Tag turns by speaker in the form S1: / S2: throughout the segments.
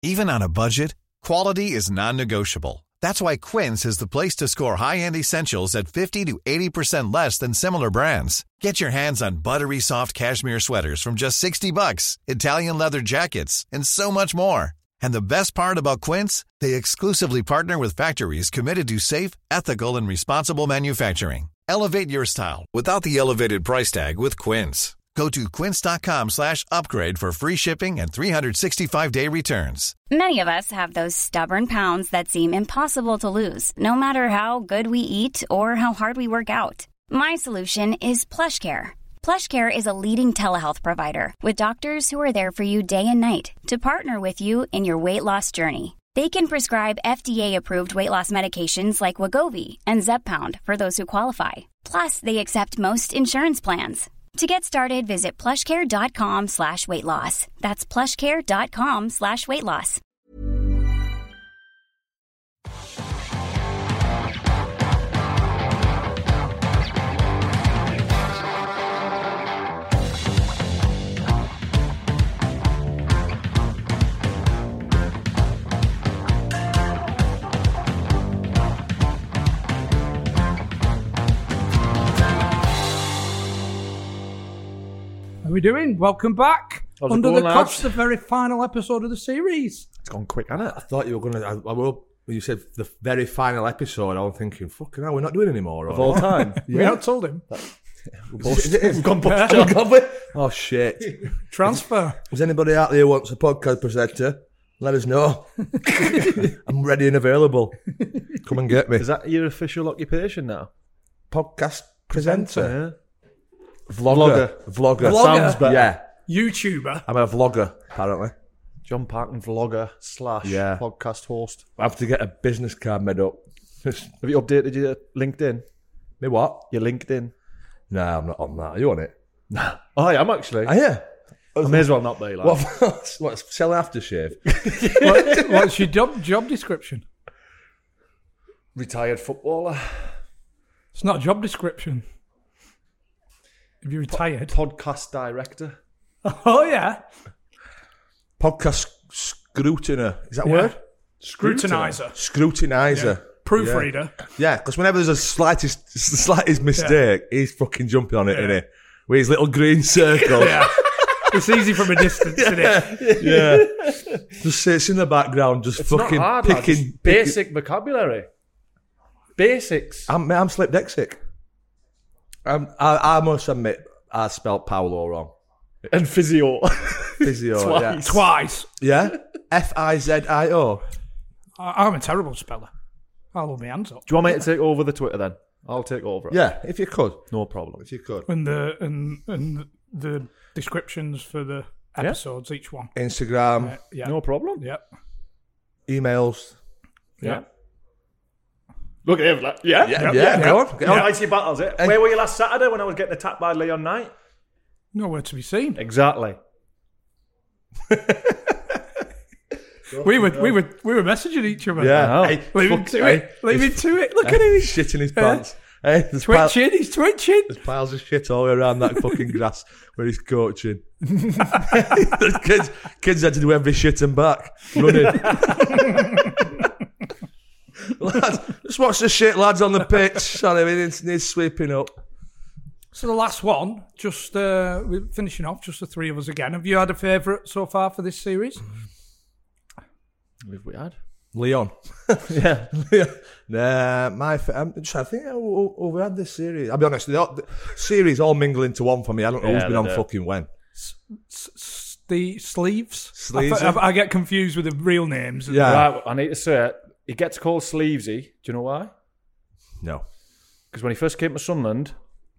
S1: Even on a budget, quality is non-negotiable. That's why Quince is the place to score high-end essentials at 50 to 80% less than similar brands. Get your hands on buttery soft cashmere sweaters from just $60, Italian leather jackets, and so much more. And the best part about Quince, they exclusively partner with factories committed to safe, ethical, and responsible manufacturing. Elevate your style without the elevated price tag with Quince. Go to quince.com/upgrade for free shipping and 365-day returns.
S2: Many of us have those stubborn pounds that seem impossible to lose, no matter how good we eat or how hard we work out. My solution is PlushCare. PlushCare is a leading telehealth provider with doctors who are there for you day and night to partner with you in your weight loss journey. They can prescribe FDA-approved weight loss medications like Wegovy and Zepbound for those who qualify. Plus, they accept most insurance plans. To get started, visit plushcare.com/weightloss. That's plushcare.com/weightloss.
S3: How are we doing? Welcome back.
S4: How's it
S3: Under
S4: going,
S3: the
S4: lads?
S3: Cosh, the very final episode of the series.
S4: It's gone quick, hasn't it?
S5: I thought you were going to... I will. When you said the very final episode, I was thinking, fucking hell, we're not doing anymore.
S4: Of all time.
S3: We not told him.
S5: We've gone bust, Oh, shit.
S3: Transfer.
S5: Is anybody out there who wants a podcast presenter? Let us know. I'm ready and available. Come and get me.
S4: Is that your official occupation now?
S5: Podcast presenter?
S4: Yeah.
S5: Vlogger.
S4: Sounds better.
S5: Yeah.
S3: YouTuber.
S5: I'm a vlogger, apparently.
S4: John Parkin vlogger /
S5: Yeah.
S4: podcast host.
S5: I have to get a business card made up.
S4: Have you updated your LinkedIn?
S5: Me what?
S4: Your LinkedIn?
S5: Nah, I'm not on that. Are you on it?
S4: Oh, I am actually.
S5: Oh, yeah.
S4: I may as well not be. Like.
S5: What's selling aftershave?
S3: What's your job description?
S4: Retired footballer.
S3: It's not a job description. Have you retired?
S4: Podcast director.
S3: Oh, yeah.
S5: Podcast scrutiner. Is that a
S3: Yeah.
S5: word?
S3: Scrutinizer.
S5: Scrutinizer.
S3: Proofreader.
S5: Yeah, because whenever there's a slightest mistake, he's fucking jumping on it, isn't he? With his little green circle.
S3: Yeah. It's easy from a distance, isn't it?
S5: Yeah. Just sits in the background, just
S4: It's
S5: fucking
S4: not hard, lad.
S5: picking.
S4: Just basic vocabulary. Basics.
S5: I'm dyslexic. I must admit, I spelt Paolo wrong.
S4: And physio.
S5: Physio.
S4: Twice.
S3: Twice.
S5: Yeah? Fizio.
S3: I'm a terrible speller. I'll hold my hands up.
S4: Do you want me to take over the Twitter then? I'll take over it.
S5: Yeah, if you could.
S4: No problem.
S5: If you could.
S3: And the descriptions for the episodes, each one.
S5: Instagram,
S3: Yeah.
S4: No problem.
S3: Yeah.
S5: emails.
S3: Yeah.
S4: Look at him. Like, yeah?
S5: Yeah, go on. Get on.
S4: Icy battles, it. Where were you last Saturday when I was getting attacked by Leon Knight?
S3: Nowhere to be seen.
S4: Exactly.
S3: We were messaging each other.
S5: Yeah.
S4: Hey,
S3: Leave him to it. Leave him to it. Look at him.
S5: He's shitting his pants. Hey, there's
S3: Twitching. He's twitching.
S5: There's piles of shit all around that fucking grass where he's coaching. The kids had to do every shit and back, running. Lads, just watch the shit lads on the pitch. Sorry, it needs sweeping up.
S3: So the last one, just we're finishing off, just the three of us again. Have you had a favourite so far for this series?
S4: Have we had?
S5: Leon.
S4: Yeah.
S5: Nah, I'm trying to think how we had this series. I'll be honest, the series all mingle into one for me. I don't know who's been on fucking when.
S3: The Sleeves?
S5: Sleeves,
S3: I get confused with the real names.
S5: Yeah.
S4: Right, I need to say it. He gets called Sleevesy. Do you know why?
S5: No.
S4: Because when he first came to Sunderland,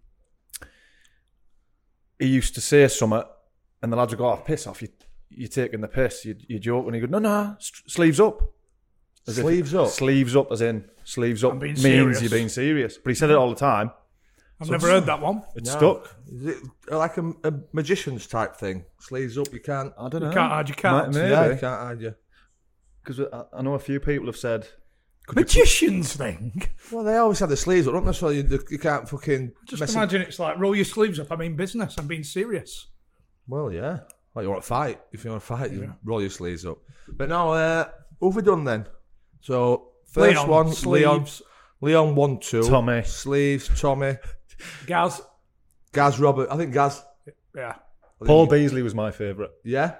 S4: he used to say something, and the lads would go, "Oh, piss off, you're taking the piss." You joke, and he go, "No, sleeves up." As if-
S5: Sleeves up?
S4: Sleeves up, as in sleeves up
S3: I'm being
S4: means
S3: serious.
S4: you're being serious. But he said it all the time.
S3: I've never heard that one.
S4: It stuck.
S5: Is it like a magician's type thing? Sleeves up, you can't.
S4: I don't know.
S3: You can't hide your cards.
S4: Maybe.
S5: Yeah, you can't hide you.
S4: Because I know a few people have said,
S3: Magician's thing.
S5: Well, they always have the sleeves up, don't they? So you can't fucking.
S3: Just
S5: mess
S3: imagine it's like, roll your sleeves up. I mean business. I'm being serious.
S5: Well, yeah. Like you want to fight. If you want to fight, you roll your sleeves up. But now, who have we done then? So, first
S3: Leon,
S5: one,
S3: sleeves.
S5: Leon 1, 2.
S4: Tommy.
S5: Sleeves, Tommy.
S3: Gaz.
S5: Gaz Robert. I think Gaz.
S3: Yeah.
S4: Paul Beasley was my favourite.
S5: Yeah.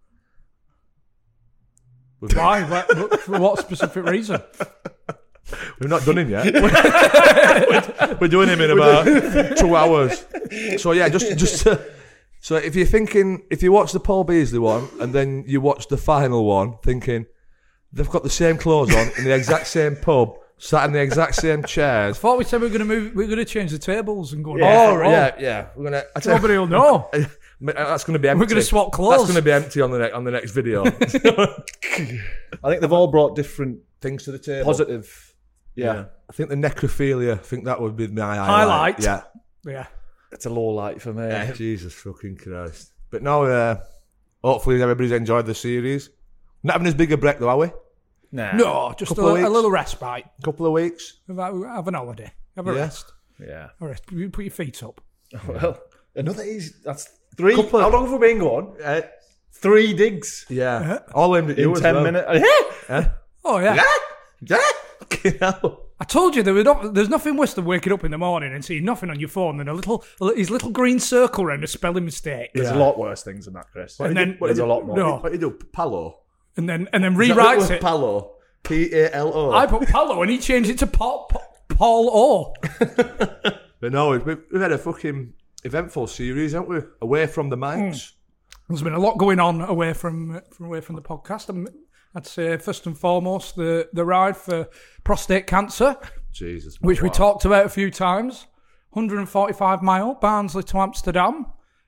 S3: Why? For what specific reason?
S5: We've not done him yet. We're doing him in about 2 hours. So yeah, just so if you're thinking, if you watch the Paul Beasley one and then you watch the final one, thinking they've got the same clothes on in the exact same pub, sat in the exact same chairs.
S3: I thought we said we were going to change the tables and go.
S5: Yeah. We're gonna.
S3: Nobody will know.
S5: That's going to be empty.
S3: We're going to swap clothes.
S5: That's going to be empty on the next video.
S4: I think they've all brought different
S5: Things to the table.
S4: positive. Yeah.
S5: I think the necrophilia. I think that would be my
S3: Highlight.
S5: Yeah.
S3: Yeah.
S4: It's a low light for me.
S5: Yeah, Jesus fucking Christ. But now, hopefully everybody's enjoyed the series. Not having as big a break though, are we?
S4: Nah.
S3: No, just a
S5: Couple of weeks.
S3: little respite.
S5: Couple of weeks.
S3: Have an holiday. Have a
S5: Yeah.
S3: rest.
S4: Yeah.
S3: A rest. You put your feet up.
S4: Well, another easy. That's 3.
S5: Couple of-
S4: How long have we been going? 3 digs
S5: Yeah. All aimed at you
S4: in
S5: as
S4: 10
S5: well.
S4: minutes.
S3: Oh yeah.
S5: Yeah. Fucking hell.
S3: I told you there's nothing worse than waking up in the morning and seeing nothing on your phone than his little green circle around a spelling mistake.
S4: There's a lot worse things than that, Chris.
S3: And then
S4: There's a lot more.
S3: No.
S5: What do you do? Palo.
S3: and then rewrites it.
S5: Palo. Palo.
S3: I put Palo and he changed it to Paul O.
S5: But no, we've had a fucking eventful series, haven't we? Away from the mics.
S3: There's been a lot going on away from the podcast. I'd say first and foremost the ride for prostate cancer,
S5: Jesus.
S3: which we talked about a few times. 145 mile Barnsley to Amsterdam,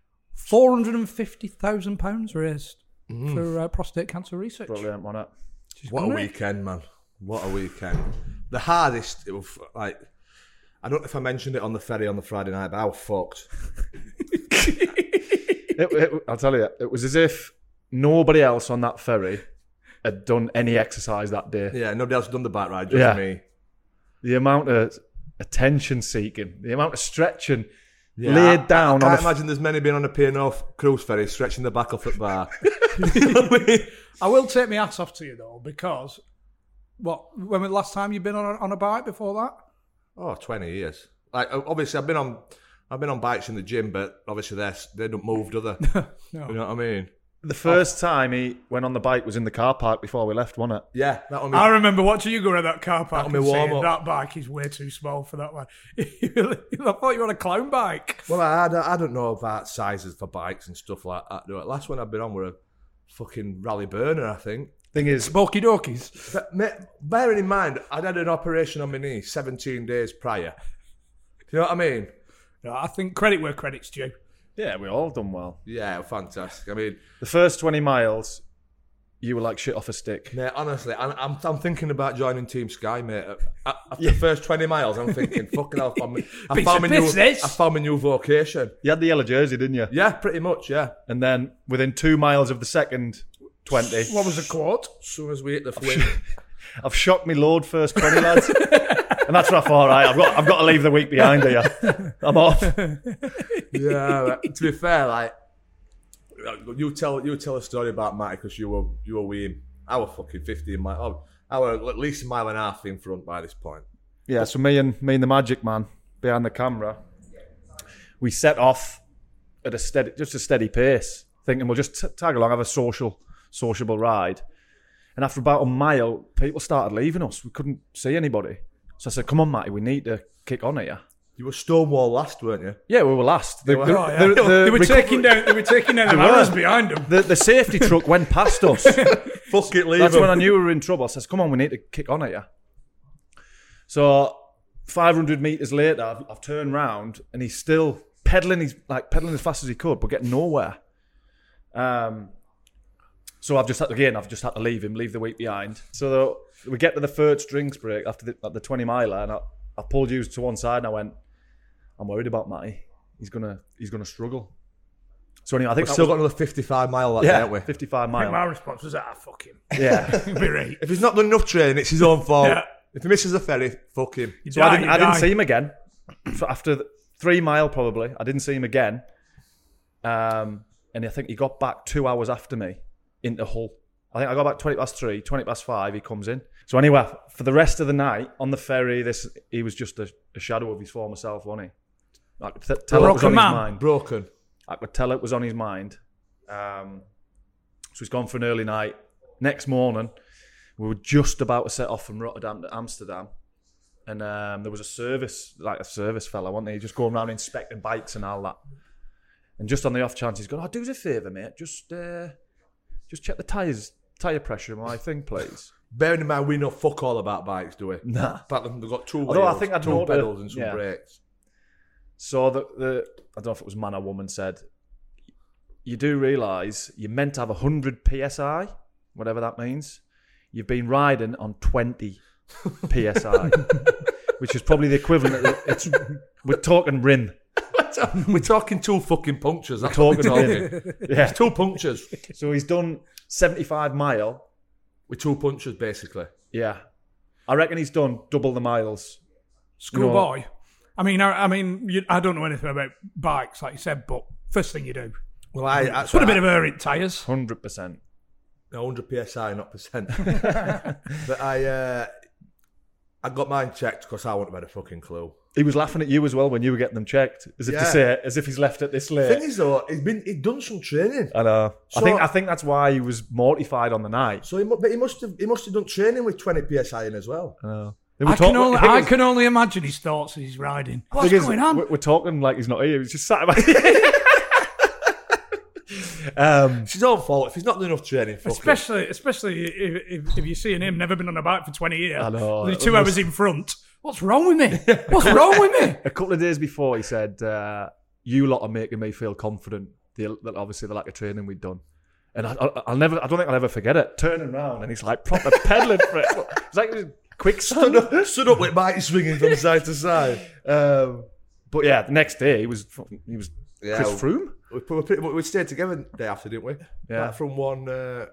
S3: £450,000 raised for prostate cancer research.
S4: Brilliant, wasn't it?
S5: What a weekend, man. What a weekend. The hardest, it was like, I don't know if I mentioned it on the ferry on the Friday night, but I was fucked.
S4: I'll tell you, it was as if nobody else on that ferry had done any exercise that day.
S5: Yeah, nobody else had done the bike ride, just me.
S4: The amount of attention seeking, the amount of stretching, laid down.
S5: I can't imagine there's many being on a P&O cruise ferry stretching the back off at bar.
S3: I will take my ass off to you though, because when was the last time you've been on a bike before that?
S5: Oh, 20 years. Like, obviously, I've been on bikes in the gym, but obviously they don't move, do they?
S3: No.
S5: You know what I mean?
S4: The first time he went on the bike was in the car park before we left, wasn't it?
S5: Yeah, that one.
S3: I remember watching you go around that car park
S5: That'll
S3: and
S5: be warm
S3: saying,
S5: up.
S3: that bike is way too small for that one. I thought you were on a clown bike.
S5: Well, I don't know about sizes for bikes and stuff like that. The last one I've been on were a fucking Rally Burner, I think.
S4: Thing is,
S3: Smoky Dokies.
S5: But bearing in mind, I'd had an operation on my knee 17 days prior. Do you know what I mean?
S3: No, I think credit where credit's due.
S4: yeah, we all done well.
S5: Yeah, fantastic. I mean,
S4: The first 20 miles, you were like shit off a stick.
S5: mate, honestly, I'm thinking about joining Team Sky, mate. After the first 20 miles, I'm thinking, fucking hell, I found my new vocation.
S4: You had the yellow jersey, didn't you?
S5: Yeah, pretty much, yeah.
S4: And then within 2 miles of the second 20,
S3: What was the quote?
S5: As soon as we hit the wind.
S4: I've shocked me load first 20 lads. And that's what I thought, right, I've got to leave the week behind here. I'm off.
S5: Yeah, to be fair, like, you tell a story about Matty because you were with him. I was fucking 15 miles. I was at least a mile and a half in front by this point.
S4: Yeah, so me and the Magic Man behind the camera, we set off at a steady pace, thinking we'll just tag along, have a sociable ride. And after about a mile, people started leaving us. We couldn't see anybody. So I said, "Come on, Matty, we need to kick on here."
S5: You were Stonewall last, weren't you?
S4: Yeah, we were last.
S3: They were taking down the arrows behind them.
S4: The safety truck went past us.
S5: Fuck it, leave
S4: That's
S5: him.
S4: when I knew we were in trouble. I says, "Come on, we need to kick on here." So 500 metres later, I've turned round and he's still pedaling. He's like pedaling as fast as he could, but getting nowhere. So I've just had to leave the week behind. So we get to the first drinks break after the 20 miler, and I pulled you to one side and I went, "I'm worried about Matty. He's gonna struggle." So anyway, I think
S5: We've still got another 55 mile left, haven't we?
S4: 55
S3: I think
S4: mile.
S3: my response was, fuck him.
S4: Yeah.
S3: Be right.
S5: If he's not done enough training, it's his own fault.
S3: Yeah.
S5: If he misses a ferry, fuck him.
S3: You
S4: So
S3: die,
S4: I didn't
S3: die.
S4: see him again. So after 3 mile, probably, I didn't see him again. and I think he got back 2 hours after me into Hull. I think I got back 3:20, 5:20, he comes in. So anyway, for the rest of the night on the ferry, he was just a shadow of his former self, wasn't he? I could tell it was on his mind.
S5: Broken.
S4: I could tell it was on his mind. So he's gone for an early night. Next morning, we were just about to set off from Rotterdam to Amsterdam. And there was a service fella, wasn't he? Just going around inspecting bikes and all that. And just on the off chance, he's going, do us a favour, mate. Just check the tyre pressure in my thing, please.
S5: Bearing in mind, we know fuck all about bikes, do we?
S4: Nah.
S5: Apart from they've got two
S4: Although
S5: wheels,
S4: I think I'd
S5: two
S4: noted-
S5: pedals and some
S4: yeah.
S5: brakes.
S4: So I don't know if it was man or woman said, you do realise you're meant to have 100 PSI, whatever that means. You've been riding on 20 PSI, which is probably the equivalent of we're talking rim.
S5: We're talking 2 fucking punctures. That's
S4: We're
S5: what we're
S4: talking
S5: talking.
S4: Yeah.
S5: It's 2 punctures.
S4: So he's done 75 mile.
S5: With 2 punches, basically.
S4: Yeah. I reckon he's done double the miles.
S3: Schoolboy. I mean, I don't know anything about bikes, like you said, but first thing you do,
S5: Well, I
S3: put a bit of air in tyres.
S4: 100%.
S5: 100 PSI, not percent. But I got mine checked because I wouldn't have had a fucking clue.
S4: He was laughing at you as well when you were getting them checked, as if to say, as if he's left it this late.
S5: The thing is, though, he'd done some training.
S4: I know.
S5: So-
S4: I think that's why he was mortified on the night.
S5: So he must have done training with 20 PSI in as well.
S4: I know.
S3: I can only imagine his thoughts as he's riding. What's going on?
S4: We're talking like he's not here. He's just sat about.
S5: It's his own fault. If he's not doing enough training, fuck it.
S3: Especially if you're seeing him, never been on a bike for 20 years.
S4: I know.
S3: With 2 hours in front. What's wrong with me? What's wrong with me?
S4: A couple of days before, he said, "You lot are making me feel confident." That obviously the lack of training we'd done, and I don't think I'll ever forget it. Turning around and he's like proper pedaling for it. It's like it was quicksand.
S5: Stood up with Mike swinging from side to side.
S4: But yeah, the next day he was Chris Froome.
S5: We stayed together the day after, didn't we?
S4: Yeah.
S5: Back from one,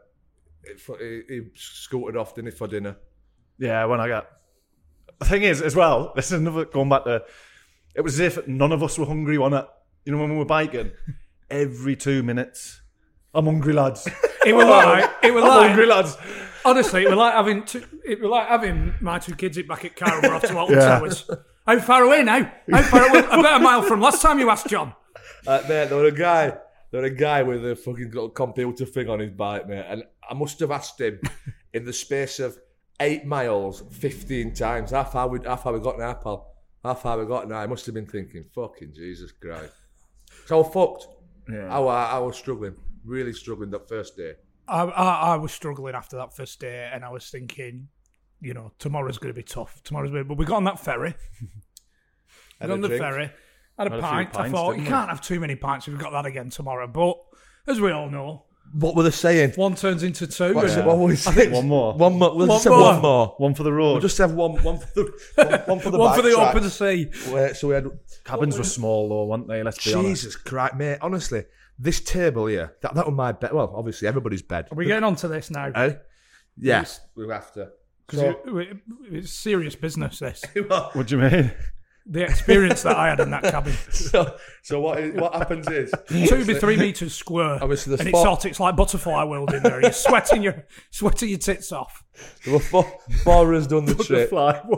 S5: he scooted off, didn't he, for dinner?
S4: Yeah, when I got. The thing is, as well, this is another going back to. It was as if none of us were hungry, wasn't it? You know, when we were biking, every 2 minutes, I'm hungry, lads.
S3: It was like
S4: hungry, lads.
S3: honestly, it was like having my 2 kids back at car and we're off to Alton Towers. How far away now? How far away? About a mile from last time you asked John.
S5: Mate, there was a guy with a fucking little computer thing on his bike, mate, and I must have asked him in the space of 8 miles 15 times. How far we got now, pal? How far we got now? I must have been thinking, fucking Jesus Christ. So I was fucked.
S4: Yeah.
S5: I was struggling, really struggling that first day.
S3: I was struggling after that first day, and I was thinking, you know, tomorrow's going to be tough. But we got on that ferry. Had a pint.
S4: Had a few
S3: I
S4: pints,
S3: thought,
S4: didn't
S3: you
S4: we?
S3: can't have too many pints if we've got that again tomorrow. But as we all know,
S5: What were they saying?
S3: one turns into 2.
S5: What
S3: and-
S5: were we saying?
S4: One more.
S5: One more. We'll just
S3: One
S5: have
S3: more.
S5: one more.
S4: One for the road.
S5: We'll just have one for the
S3: one for
S5: bike
S3: the
S5: track.
S3: open sea.
S5: So we had
S4: Cabins were small though, weren't they? Let's be honest.
S5: Jesus Christ, mate. Honestly, this table here, that was my bed. Well, obviously everybody's bed.
S3: Are we getting on to this now?
S5: Eh? Yes, we'll have to.
S3: Because it's serious business, this.
S4: What do you mean?
S3: The experience that I had in that cabin.
S5: So what happens is
S3: 2 by 3 metres square.
S5: Obviously the
S3: and
S5: spot-
S3: it's like butterfly world in there. You're sweating your tits off.
S5: there were four has done the trip.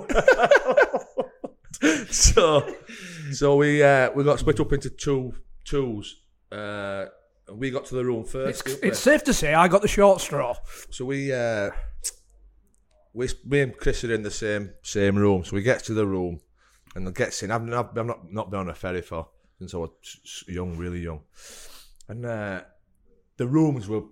S5: So we got split up into twos. And we got to the room first.
S3: It's safe to say I got the short straw.
S5: So me and Chris are in the same room. So we get to the room, and it gets in. I've not been on a ferry since I was young, really young, and the rooms were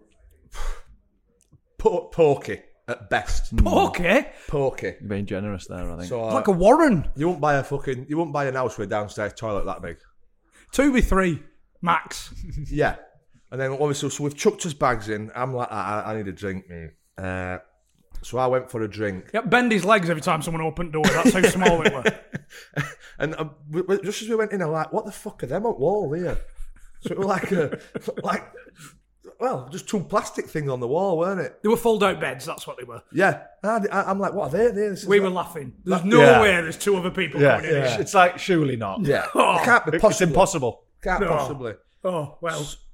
S5: pokey at best.
S3: Okay.
S5: Pokey.
S4: You're being generous there, I think.
S5: So
S3: Like a warren.
S5: you won't buy an house with a downstairs toilet that big.
S3: 2 by 3 max.
S5: Yeah. And then obviously, so we've chucked us bags in. I'm like, I need a drink, mate. So I went for a drink.
S3: Yep, bend his legs every time someone opened the door. That's how small it were.
S5: And just as we went in, I'm like, what the fuck are them on wall here? So it was like just 2 plastic things on the wall, weren't it?
S3: They were fold-out beds, that's what they were.
S5: Yeah. I'm like, what are they? This is
S3: We
S5: like-
S3: were laughing. There's no way there's 2 other people
S4: yeah,
S3: going in here.
S4: it's like surely not.
S5: Yeah. It can't be possible.
S4: It's impossible.
S5: Can't
S3: No.
S5: possibly.
S3: Oh, well.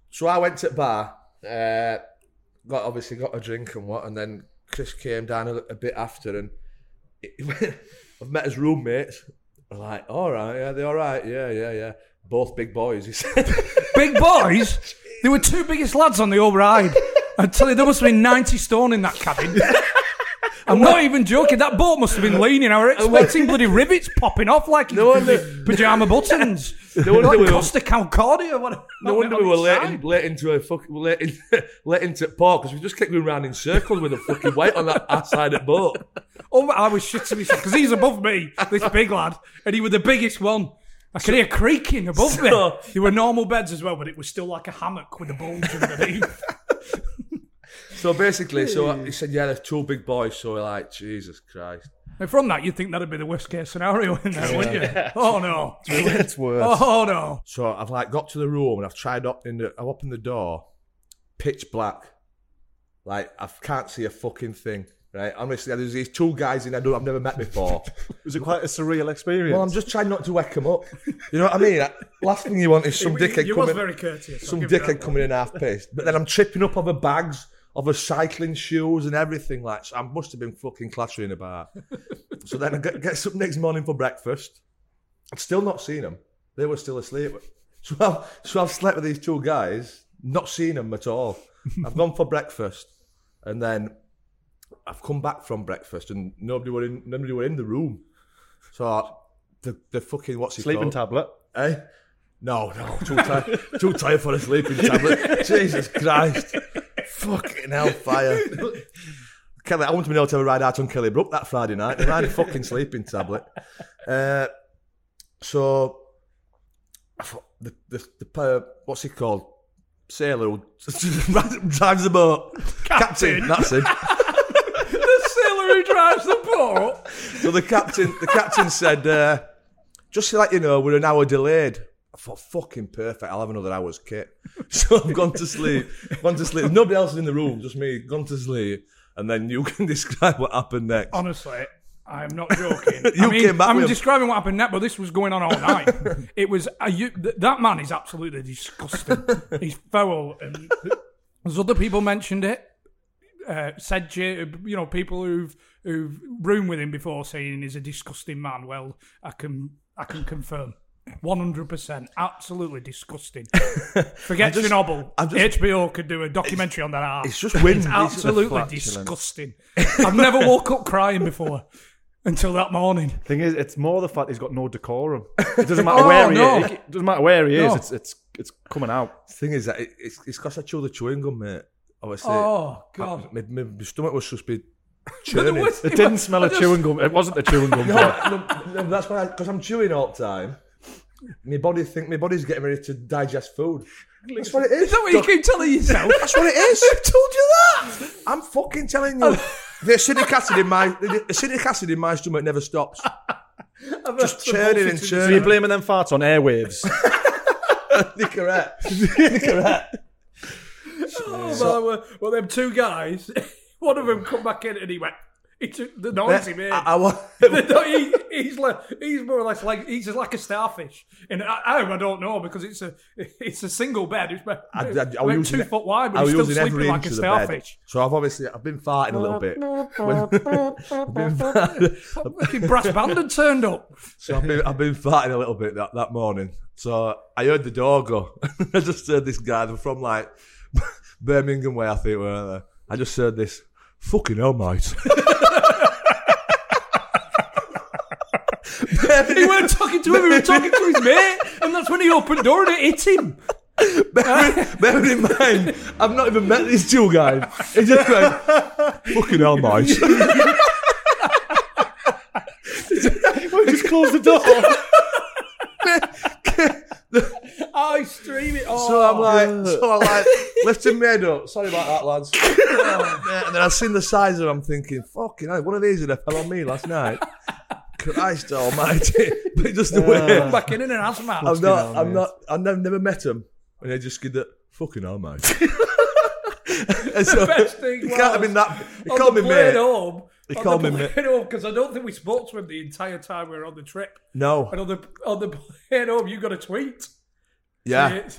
S5: So I went to the bar, got a drink and what, and then Chris came down a bit after, and I've met his roommates. I'm like, all right, yeah, they're all right, yeah. Both big boys, he said.
S3: Big boys? They were two biggest lads on the whole ride. I tell you, there must have been 90 stone in that cabin. I'm not even joking. That boat must have been leaning. I was expecting bloody rivets popping off like pyjama buttons.
S5: No wonder
S3: like
S5: we
S3: Costa Concordia.
S5: No wonder we were late into port because we just kept going round in circles with a fucking weight on that side of the boat.
S3: Oh, I was shitting myself because he's above me, this big lad, and he was the biggest one. I could hear creaking above me. There were normal beds as well, but it was still like a hammock with a bulge underneath.
S5: So basically, he said, yeah, there's two big boys. So we're like, Jesus Christ.
S3: And from that, you'd think that'd be the worst case scenario in there, wouldn't you?
S4: Yeah.
S3: Oh no,
S4: it's worse.
S3: Oh no.
S5: So I've got to the room and I've tried I've opened the door, pitch black, like I can't see a fucking thing. Right, honestly, there's these two guys I've never met before.
S4: Was it quite a surreal experience?
S5: Well, I'm just trying not to wake them up. You know what I mean? Last thing you want is some dickhead
S3: You was very courteous.
S5: Some dickhead coming in half pissed. But then I'm tripping up over bags, over cycling shoes and everything like. So I must have been fucking clattering about. So then I get up next morning for breakfast. I'd still not seen them. They were still asleep. So I've slept with these two guys, not seen them at all. I've gone for breakfast, and then I've come back from breakfast and nobody were in the room. So the fucking what's it
S4: sleeping
S5: called?
S4: Tablet?
S5: Eh? No, too tired for a sleeping tablet. Jesus Christ, fucking hellfire. Kelly, I wanted to be able to have a ride out on Kelly Brook that Friday night. I had a fucking sleeping tablet. So I thought the what's he called? Sailor who drives the boat. Captain. That's him.
S3: Who drives the boat?
S5: So the captain said, just to let you know, we're an hour delayed. I thought, fucking perfect, I'll have another hour's kit. So I've gone to sleep. Nobody else is in the room, just me, gone to sleep. And then you can describe what happened next.
S3: Honestly, I'm not joking.
S5: Came back
S3: I'm describing what happened next, but this was going on all night. It was, that man is absolutely disgusting. He's foul. And as other people mentioned it, said, people who've roomed with him before saying he's a disgusting man. Well, I can confirm, 100%, absolutely disgusting. Forget Chernobyl. HBO could do a documentary on that art.
S5: It's just wind.
S3: It's absolutely disgusting. I've never woke up crying before until that morning.
S4: Thing is, it's more the fact he's got no decorum. It doesn't matter where he is. It doesn't matter where he is. It's coming out.
S5: The thing is that it's because I chew the chewing gum, mate. Obviously,
S3: oh God,
S5: my stomach was just be churning.
S4: It didn't smell of chewing gum. It wasn't the chewing gum.
S5: No, that's why, because I'm chewing all the time. My body's getting ready to digest food. That's what it is.
S3: Is that what you keep telling yourself?
S5: That's what it is. Who told you that? I'm fucking telling you. The acidic acid in my stomach never stops. Just churning and churning.
S4: So you're blaming them farts on airwaves?
S5: You're correct.
S3: Well, them two guys, one of them come back in and he went, he took the noise he made. He's more or less like, he's just like a starfish. And I don't know, because it's a single bed. It's about 2 foot wide, but he's still sleeping like a starfish.
S5: So I've been farting a little bit.
S3: Fucking brass band had turned up.
S5: So I've been farting a little bit that morning. So I heard the door go. I just heard this guy from like Birmingham way, I think, weren't they? I just heard this, fucking hell, mate.
S3: He weren't talking to him, he was talking to his mate, and that's when he opened the door and it hit him.
S5: Bearing in mind, I've not even met these two guys. He just went, fucking hell, mate.
S4: We just closed the door.
S3: I stream it. Oh,
S5: so I'm like, lifting my head up. Sorry about that, lads. And then I seen the size of it. I'm thinking, fucking hell, one of these would have fell on me last night. Christ almighty. But just the way.
S3: Back in an hazmat.
S5: I've never met him. And they just did that, fucking hell, mate.
S3: The best thing was,
S5: it can't have been that. He called me mate. He called me mate.
S3: Because I don't think we spoke to him the entire time we were on the trip.
S5: No.
S3: And on the plane home, you got a tweet.
S5: Yeah.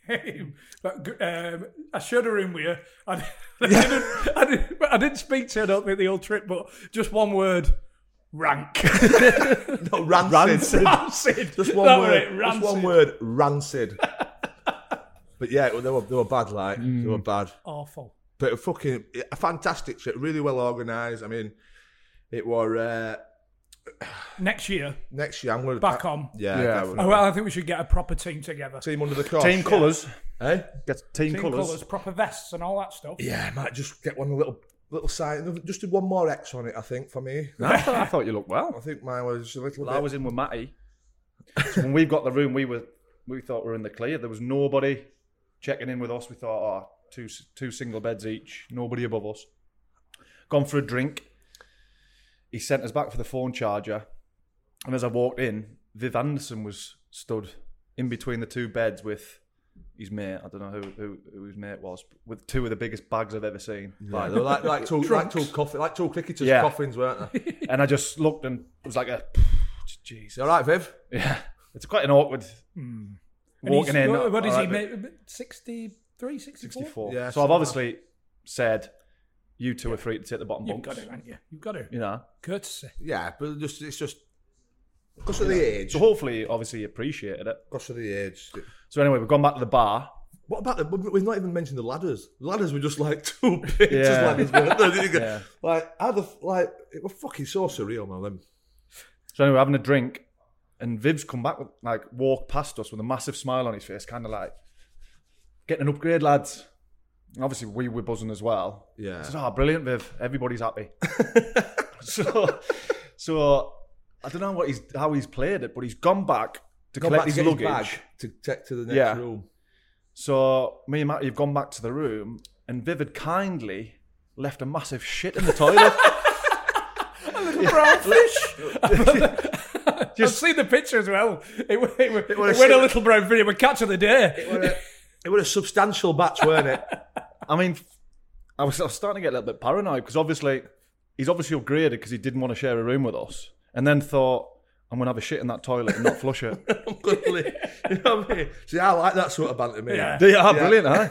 S3: I shared a room with you. I didn't speak to you, I don't think, the whole trip, but just one word. Rank.
S5: No, rancid.
S3: Rancid.
S5: Just one
S3: That
S5: word.
S3: was it,
S5: Just one
S3: rancid.
S5: word. Rancid. But yeah, they were bad. Like they were bad.
S3: Awful.
S5: But a fantastic trip. Really well organised. I mean, it was
S3: Next year,
S5: next year. I'm going to
S3: back on.
S5: Yeah.
S4: Yeah.
S5: Definitely.
S3: Oh, well, I think we should get a proper team together.
S5: Team under the cross.
S4: Team colours.
S5: Eh?
S4: Get team,
S3: Team
S4: colours.
S3: colours, proper vests and all that stuff.
S5: Yeah, I might just get one little sign. Just do one more X on it. I think for me.
S4: I thought you looked well.
S5: I think mine was a little
S4: Well,
S5: bit.
S4: I was in with Matty. So when we got the room, we thought we were in the clear. There was nobody checking in with us. We thought, two single beds each, nobody above us. Gone for a drink. He sent us back for the phone charger. And as I walked in, Viv Anderson was stood in between the two beds with his mate. I don't know who his mate was, with two of the biggest bags I've ever seen.
S5: Like, they were like two cricketers'
S4: Yeah.
S5: coffins, weren't they?
S4: And I just looked and it was like jeez.
S5: You all right, Viv?
S4: Yeah. It's quite an awkward
S3: And
S4: walking
S3: he's-
S4: in.
S3: What is he,
S4: alright,
S3: mate? 63, 64?
S4: 64.
S5: Yeah,
S4: So I've obviously said, you two are free to take the bottom
S3: You've
S4: bunks.
S3: got to, haven't you? You've got to.
S4: You know.
S3: Courtesy.
S5: Yeah, but it's just because of the age.
S4: So hopefully, obviously, you appreciated it.
S5: Because of the age.
S4: So anyway, we've gone back to the bar.
S5: What about we've not even mentioned the ladders. The ladders were just like two pictures
S4: Yeah.
S5: ladders, weren't they? Didn't you?
S4: Yeah.
S5: It was fucking so surreal, man. Them.
S4: So anyway, having a drink, and Viv's come back, walked past us with a massive smile on his face, kind of like, getting an upgrade, lads. And obviously, we were buzzing as well.
S5: Yeah.
S4: I said, brilliant, Viv. Everybody's happy. So I don't know how he's played it, but he's gone back to collect his
S5: get
S4: luggage.
S5: bag to take to the next
S4: Yeah.
S5: room.
S4: So me and Matty have gone back to the room, and Viv had kindly left a massive shit in the toilet.
S3: Brown fish. I've seen the picture as well. It went a little brown fish. It was catch of the day.
S5: It was a substantial batch, weren't it?
S4: I mean, I was starting to get a little bit paranoid because he's obviously upgraded because he didn't want to share a room with us, and then thought, I'm going to have a shit in that toilet and not flush it.
S5: You know what I mean? See, I like that sort of banter, mate.
S3: Yeah.
S4: They are brilliant, huh?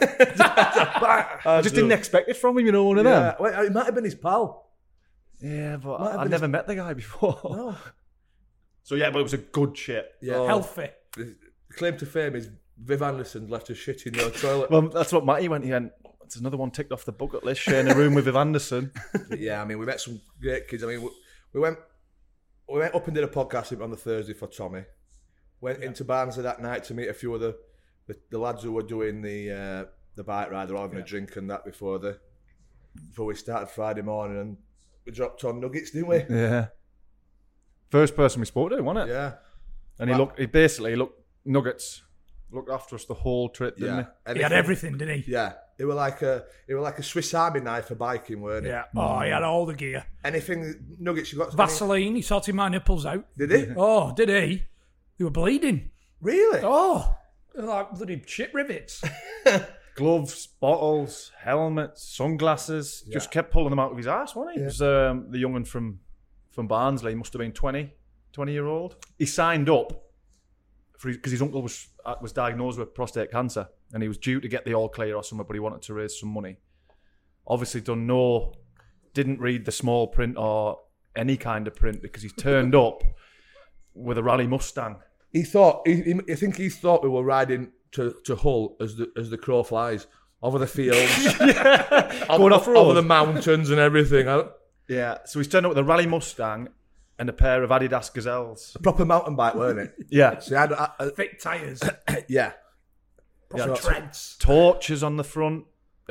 S4: I just didn't expect it from him, one of them.
S5: Yeah. Well, it might have been his pal.
S4: Yeah, but
S5: Might have
S4: I've
S5: been
S4: never met the guy before.
S5: No.
S4: So yeah, but it was a good shit.
S5: Yeah.
S3: Healthy.
S5: The claim to fame is Viv Anderson left a shit in your toilet.
S4: Well, that's what Matty went. He went, it's another one ticked off the bucket list, sharing a room with Viv Anderson.
S5: But yeah, I mean, we met some great kids. I mean, we went up and did a podcast on the Thursday for Tommy. Went into Barnsley that night to meet a few of the lads who were doing the bike ride. They're all having a drink and that before we started Friday morning, and we dropped on nuggets, didn't we?
S4: Yeah. First person we spoke to, wasn't it?
S5: Yeah.
S4: And he looked Nuggets looked after us the whole trip, didn't
S5: Yeah.
S3: He had everything, didn't he?
S5: Yeah. It was like a Swiss Army knife for biking, weren't it?
S3: Yeah. Oh, he had all the gear.
S5: Anything nuggets you got?
S3: Vaseline. He sorted my nipples out.
S5: Did he?
S3: Oh, did he? They were bleeding.
S5: Really?
S3: Oh, they're like bloody shit rivets.
S4: Gloves, bottles, helmets, sunglasses. Just kept pulling them out of his ass, wasn't he? It was the young one from Barnsley. He must have been 20-year-old. He signed up because his uncle was diagnosed with prostate cancer, and he was due to get the all clear or something, but he wanted to raise some money. Obviously didn't read the small print or any kind of print, because he's turned up with a rally Mustang.
S5: I think he thought we were riding to Hull as the crow flies over the fields,
S4: Going off-road.
S5: over the mountains and everything.
S4: Yeah, so he's turned up with a rally Mustang and a pair of Adidas Gazelles.
S5: A proper mountain bike, weren't it?
S4: Yeah.
S5: See, I
S3: Thick tyres.
S5: yeah.
S3: Proper treads.
S4: Torches on the front.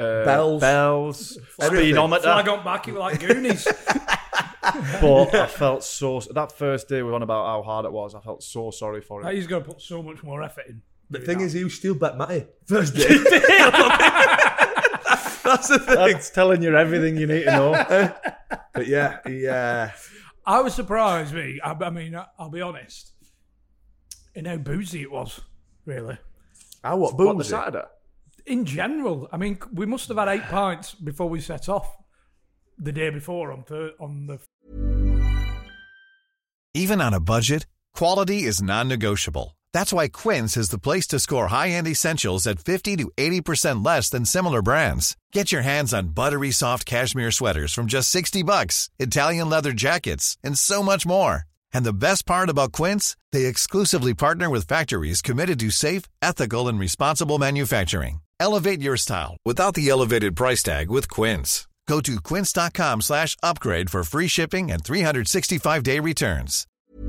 S4: Bells. Speedometer.
S3: Flag on back, it was like Goonies.
S4: But I felt that first day we were on about how hard it was, I felt so sorry for him.
S3: He's going to put so much more effort in.
S5: The thing is, he was still bet Matty first day. That's the thing.
S4: That's telling you everything you need to know.
S5: But yeah,
S3: I was surprised, me. I mean, I'll be honest. In how boozy it was, really.
S5: what
S4: What, the
S5: boozy?
S4: Saturday?
S3: In general, I mean, we must have had 8 pints before we set off the day before on the.
S1: Even on a budget, quality is non-negotiable. That's why Quince is the place to score high-end essentials at 50 to 80% less than similar brands. Get your hands on buttery soft cashmere sweaters from just $60, Italian leather jackets, and so much more. And the best part about Quince, they exclusively partner with factories committed to safe, ethical, and responsible manufacturing. Elevate your style without the elevated price tag with Quince. Go to quince.com/upgrade for free shipping and 365-day returns.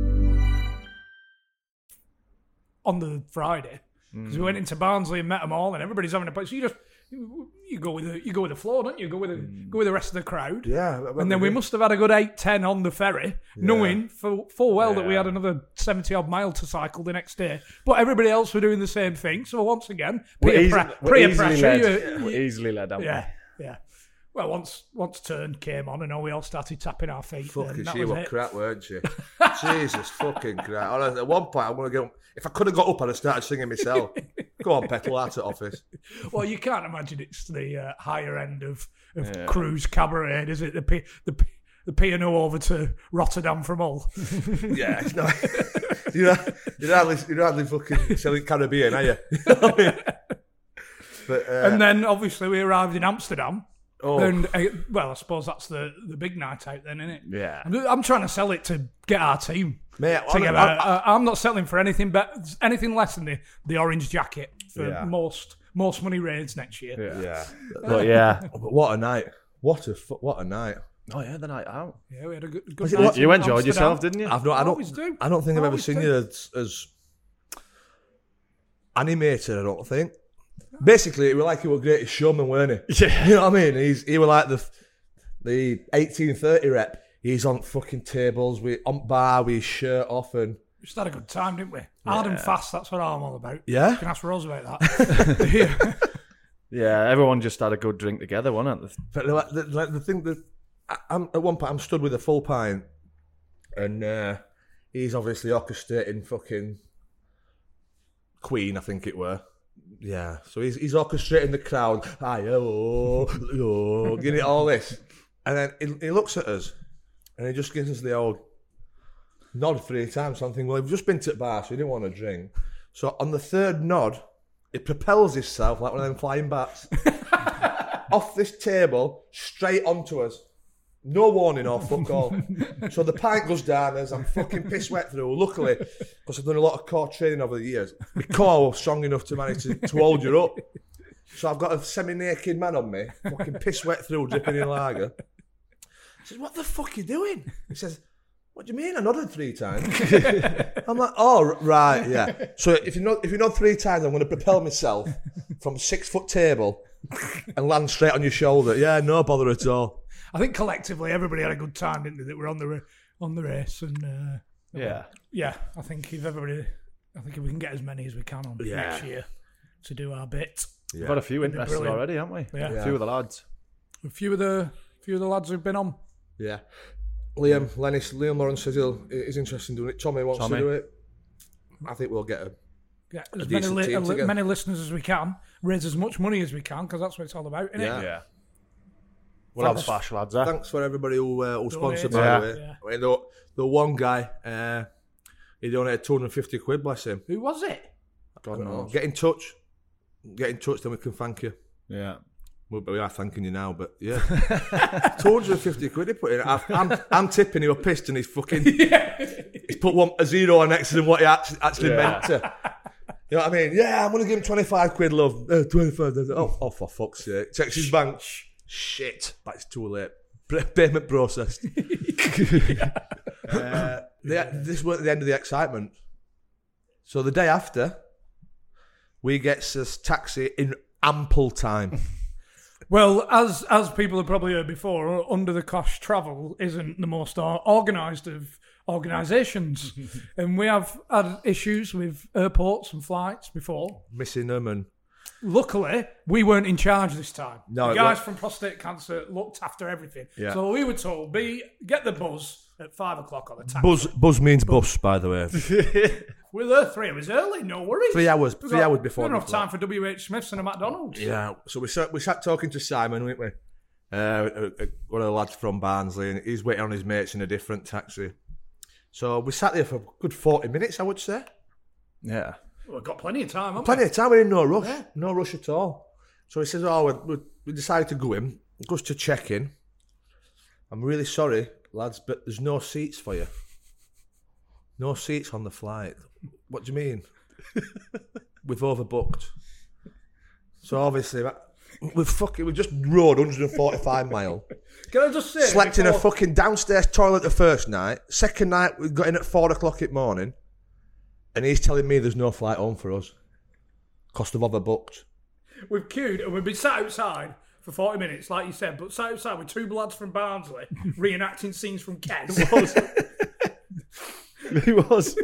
S3: On the Friday, because we went into Barnsley and met them all, and everybody's having a place. So you go with the flow, don't you? Go with the rest of the crowd.
S5: Yeah,
S3: and then we must have had a good 8-10 on the ferry, knowing full well that we had another 70-odd mile to cycle the next day. But everybody else were doing the same thing. So once again, peer pressure.
S4: We're easily led, aren't we?
S3: Yeah. Well, once turn came on and we all started tapping our feet.
S5: Fucking she was crap, weren't she? Jesus fucking crap. At one point, I'm going to get... If I could have got up, I'd have started singing myself. Go on, Petal, out at office.
S3: Well, you can't imagine it's the higher end of cruise cabaret, is it? The P&O over to Rotterdam from Hull.
S5: Yeah, it's not... You're hardly fucking selling Caribbean, are you? But,
S3: and then, obviously, we arrived in Amsterdam.
S5: Oh.
S3: And, well, I suppose that's the big night out then, isn't it?
S4: Yeah.
S3: I'm trying to sell it to get our team
S5: Mate,
S3: together. I'm not settling for anything less than the orange jacket for most money raids next year.
S5: Yeah.
S4: But yeah.
S5: But what a night. What a night.
S4: Oh yeah, the night out.
S3: Yeah, we had a good night.
S4: You enjoyed
S3: Amsterdam.
S4: yourself, didn't you?
S5: I don't think I've ever seen you as animated, I don't think. Basically, it was like he was Greatest Showman, weren't he?
S4: Yeah.
S5: You know what I mean? He was like the 1830 rep. He's on fucking tables, on bar with his shirt off, and
S3: We just had a good time, didn't we? Hard and fast, that's what I'm all about.
S5: Yeah?
S3: You can ask Rose about that.
S4: Yeah, everyone just had a good drink together, wasn't it?
S5: But the thing that I'm at one point, I'm stood with a full pint, and he's obviously orchestrating fucking Queen, I think it were. Yeah, so he's orchestrating the crowd. Getting it all this, and then he looks at us, and he just gives us the old nod 3 times. Something. Well, we've just been to the bar, so he didn't want to drink. So on the third nod, it propels himself like one of them flying bats off this table straight onto us. No warning or fuck all. So the pint goes down as I'm fucking piss wet through. Luckily, because I've done a lot of core training over the years, my core was strong enough to manage to hold you up. So I've got a semi-naked man on me, fucking piss wet through, dripping in lager. I says, "What the fuck are you doing?" He says, "What do you mean? I nodded 3 times." I'm like, "Oh, right, yeah." So if you nod 3 times, I'm going to propel myself from a 6-foot table and land straight on your shoulder. Yeah, no bother at all.
S3: I think collectively everybody had a good time, didn't they? That were on the race, and
S4: Yeah.
S3: I think if we can get as many as we can on next year to do our bit.
S4: We've had a few interested
S3: brilliant.
S4: already, haven't we?
S3: Yeah.
S4: A few of the lads.
S3: A few of the lads who've been on.
S5: Yeah. Liam Lawrence says he's interested in doing it. Tommy wants to do it. I think we'll get
S3: Get
S5: a
S3: as
S5: decent team together.
S3: many listeners as we can, raise as much money as we can, because that's what it's all about, isn't it?
S4: Yeah. We'll have splash, lads.
S5: Thanks for everybody who sponsored, by
S4: Yeah.
S5: the way.
S3: Yeah.
S5: I mean, the one guy, he donated 250 quid, bless him.
S3: Who was it?
S4: God knows.
S5: Get in touch, then we can thank you.
S4: Yeah.
S5: We are thanking you now, but yeah. 250 quid he put in. I'm tipping he was pissed and he's fucking... He's put a 0 on next to what he actually meant to. You know what I mean? Yeah, I'm going to give him 25 quid, love. 25. Oh, for fuck's sake. Checks his bank. Shit. But it's too late. Payment processed. This weren't the end of the excitement. So the day after, we get us taxi in ample time.
S3: Well, as people have probably heard before, Under the Cosh Travel isn't the most organised of organisations. And we have had issues with airports and flights before.
S5: Missing them and...
S3: Luckily, we weren't in charge this time.
S5: No,
S3: the guys from Prostate Cancer looked after everything.
S5: Yeah.
S3: So we were told, get the buzz at 5 o'clock on the taxi.
S5: Buzz means bus, by the way.
S3: We're there 3 hours early, no worries.
S5: 3 hours.
S3: We've
S5: 3 hours before.
S3: We don't have time for WH Smith's and a McDonald's.
S5: Yeah. So we sat talking to Simon, weren't we? One of the lads from Barnsley, and he's waiting on his mates in a different taxi. So we sat there for a good 40 minutes, I would say.
S4: Yeah.
S3: We've got plenty of time, haven't
S5: Plenty of time, we're in no rush. Yeah. No rush at all. So he says, we decided to go in. Goes to check in. I'm really sorry, lads, but there's no seats for you. No seats on the flight. What do you mean? We've overbooked. So obviously, we've just rode 145 mile.
S3: Can I just say...
S5: Slept in a fucking downstairs toilet the first night. Second night, we got in at 4 o'clock in the morning. And he's telling me there's no flight home for us. Cost of overbooked.
S3: We've queued and we've been sat outside for 40 minutes, like you said, but sat outside with two lads from Barnsley reenacting scenes from Kes.
S4: It was.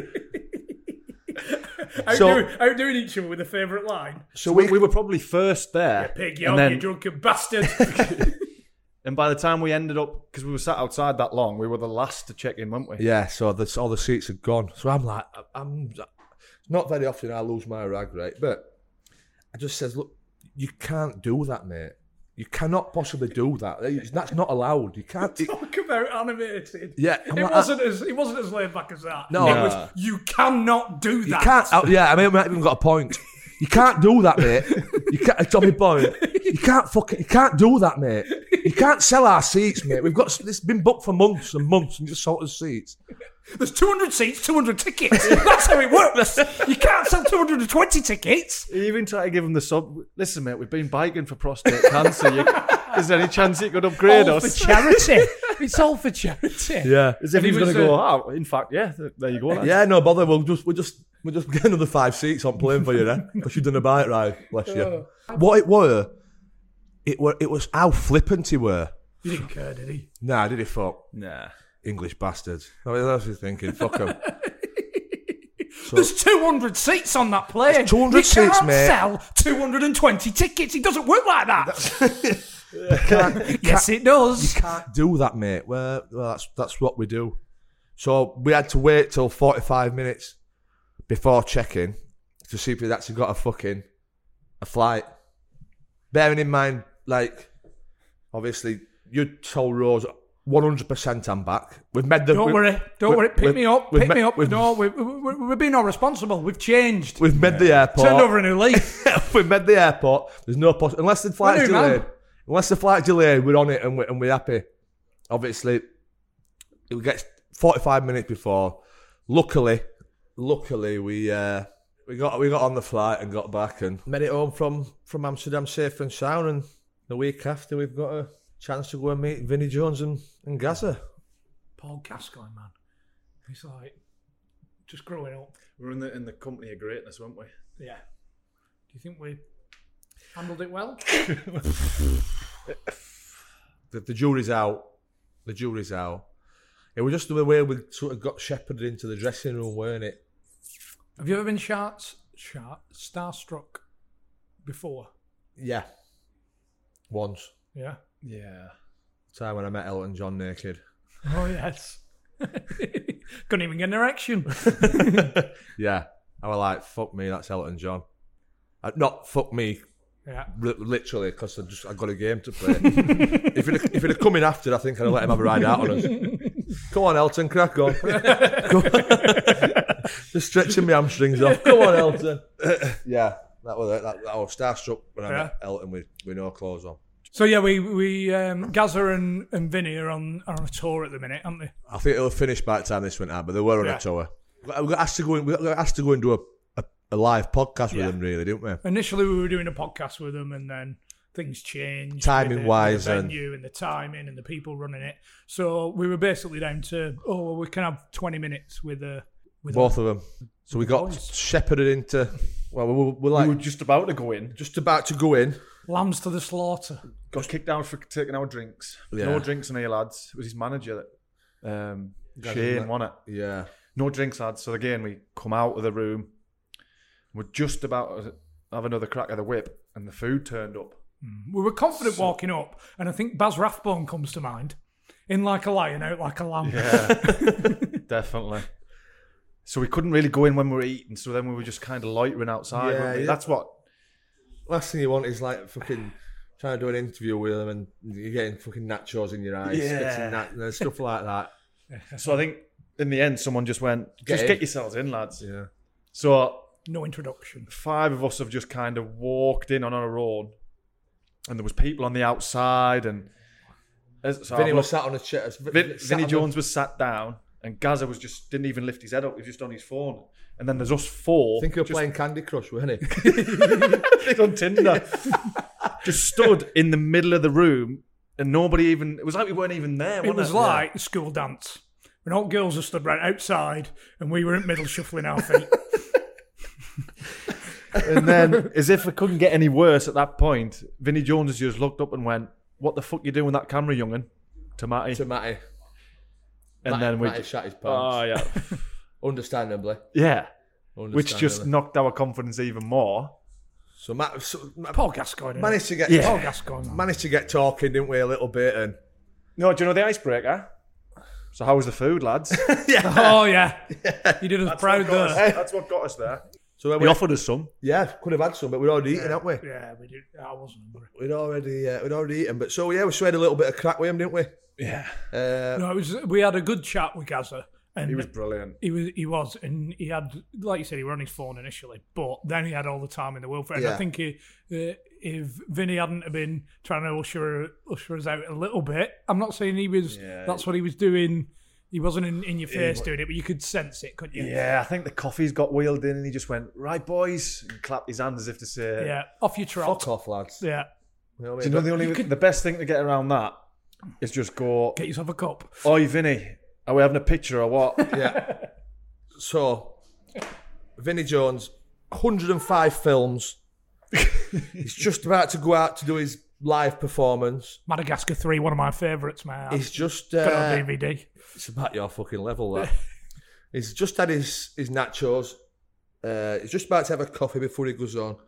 S3: Outdoing each other with a favourite line.
S4: So we were probably first there.
S3: You pig, you drunken bastard.
S4: And by the time we ended up, because we were sat outside that long, we were the last to check in, weren't we?
S5: Yeah, so all the seats had gone. So I'm like, it's not very often I lose my rag, right? But I just says, look, you can't do that, mate. You cannot possibly do that. That's not allowed. You can't.
S3: Talk about animated.
S5: Yeah,
S3: it wasn't as laid back as that.
S5: No,
S3: it was. You cannot do that.
S5: You can't. Yeah, I mean, we haven't even got a point. You can't do that, mate. You can't. Tommy point. You can't do that, mate. You can't sell our seats, mate. We've got this been booked for months and months, and you just sold us seats.
S3: There's 200 seats, 200 tickets. That's how it works. You can't sell 220 tickets.
S4: You even try to give them the sub. Listen, mate, we've been biking for prostate cancer. Is there any chance it could upgrade us?
S3: All for charity. It's all for charity.
S5: Yeah.
S4: As if he's going to go out. In fact, yeah, there you go. Lads.
S5: Yeah, no bother. We'll just get another 5 seats on plane for you then, because you've done a bike ride. Bless you. What it was how flippant he were.
S3: He didn't care, did he?
S5: Nah, did he? Fuck.
S4: Nah.
S5: English bastards. I mean, that's what he's thinking. Fuck him.
S3: So, there's 200 seats on that plane.
S5: 200 seats, mate.
S3: You can't sell 220 tickets. It doesn't work like that. Yes, it does.
S5: You can't do that, mate. Well, that's what we do. So we had to wait till 45 minutes before check-in to see if we'd actually got a flight. Bearing in mind, like, obviously, you told Rose 100% I'm back. We've made the.
S3: Don't worry. Pick me up. No, we're being all responsible. We've changed.
S5: We've made the airport.
S3: Turned over a new leaf.
S5: We've made the airport. There's no unless the flight's delayed. Unless the flight's delayed, we're on it and we're happy. Obviously, it gets 45 minutes before. Luckily, we got on the flight and got back and made it home from Amsterdam safe and sound. And the week after, we've got a chance to go and meet Vinnie Jones and Gaza.
S3: Paul Gascoigne, man. He's like just growing up.
S4: We were in the company of greatness, weren't we?
S3: Yeah. Do you think we handled it well?
S5: The jury's out. The jury's out. It was just the way we sort of got shepherded into the dressing room, weren't it?
S3: Have you ever been starstruck before?
S5: Yeah. Once.
S3: Yeah.
S4: Yeah.
S5: Time when I met Elton John naked.
S3: Oh, yes. Couldn't even get an erection.
S5: Yeah. I was like, fuck me, that's Elton John. Not fuck me.
S3: Yeah.
S5: Literally, because I got a game to play. If it had come in after, I think I'd have let him have a ride out on us. Come on, Elton, crack on. Just stretching my hamstrings off. Come on, Elton. Yeah, that was it. I was starstruck when I met Elton with no clothes on.
S3: So yeah, we Gaza and Vinny are on a tour at the minute, aren't they?
S5: I think it'll finish by the time this went out, but they were on a tour. We got asked to go and do a live podcast with them, really, didn't we?
S3: Initially, we were doing a podcast with them, and then things changed.
S5: Timing-wise.
S3: The venue and the timing and the people running it. So we were basically down to, we can have 20 minutes with
S5: both of them. So we got shepherded into, we were
S4: just about to go in.
S5: Just about to go in.
S3: Lambs to the slaughter.
S4: Got kicked out for taking our drinks. Yeah. No drinks in here, lads. It was his manager, Shane, wasn't it?
S5: Yeah.
S4: No drinks, lads. So again, we come out of the room. We're just about to have another crack at the whip, and the food turned up.
S3: We were confident walking up, and I think Baz Rathbone comes to mind. In like a lion, out like a lamb.
S4: Yeah, definitely. So we couldn't really go in when we were eating, so then we were just kind of loitering outside.
S5: Yeah.
S4: That's what...
S5: Last thing you want is like fucking trying to do an interview with them and you're getting fucking nachos in your eyes, and stuff like that.
S4: So I think in the end, someone just went, get yourselves in, lads.
S5: Yeah.
S4: So
S3: No introduction.
S4: 5 of us have just kind of walked in on our own, and there was people on the outside, and so
S5: Vinny was sat on a chair.
S4: Vinnie Jones was sat down, and Gaza was just didn't even lift his head up. He was just on his phone. And then there's us 4.
S5: I think he was playing Candy Crush, weren't he?
S4: He's on Tinder. Just stood in the middle of the room, and nobody even. It was like we weren't even there.
S3: It was like a school dance. When all girls are stood right outside, and we were in the middle shuffling our feet.
S4: And then, as if it couldn't get any worse at that point, Vinnie Jones just looked up and went, "What the fuck you doing with that camera, young'un?" To Matty. And then we
S5: Matty shut his pants.
S4: Oh yeah,
S5: Understandably.
S4: yeah. Which just knocked our confidence even more.
S5: So Matt
S3: Paul Gascoigne.
S5: managed to get
S3: Paul Gascoigne.
S5: managed to get talking, didn't we, a little bit? And
S4: No, do you know the icebreaker? So how was the food, lads?
S3: Oh, yeah. You did us proud there.
S4: That's what got us there.
S5: so
S4: He offered us some.
S5: yeah, could have had some, but we'd already eaten, hadn't we?
S3: Yeah, we did. I wasn't hungry.
S5: We'd already eaten. But so yeah, we had a little bit of crack with him, didn't we?
S4: Yeah.
S3: No, we had a good chat with Gaza. And
S4: He was brilliant.
S3: He was, and he had, like you said, he was on his phone initially, but then he had all the time in the world for it. And
S5: Yeah.
S3: I think if Vinny hadn't have been trying to usher us out a little bit, I'm not saying he was.
S4: Yeah.
S3: That's what he was doing. He wasn't in your face doing it, but you could sense it, couldn't you?
S4: Yeah, I think the coffees got wheeled in and he just went, "Right, boys," and clapped his hands as if to say,
S3: Yeah, off your trot.
S5: Fuck off, lads.
S3: Yeah,
S5: You know what
S4: Do
S5: I
S4: you
S5: mean?
S4: know the best thing to get around that is just go,
S3: get yourself a cup.
S4: "Oi, Vinny, are we having a picture or what?"
S5: Yeah. So, Vinnie Jones, 105 films. He's just about to go out to do his live performance.
S3: Madagascar 3, one of my favourites, man.
S5: He's just
S3: Got it on DVD.
S5: it's about your fucking level, that. He's just had his nachos. He's just about to have a coffee before he goes on.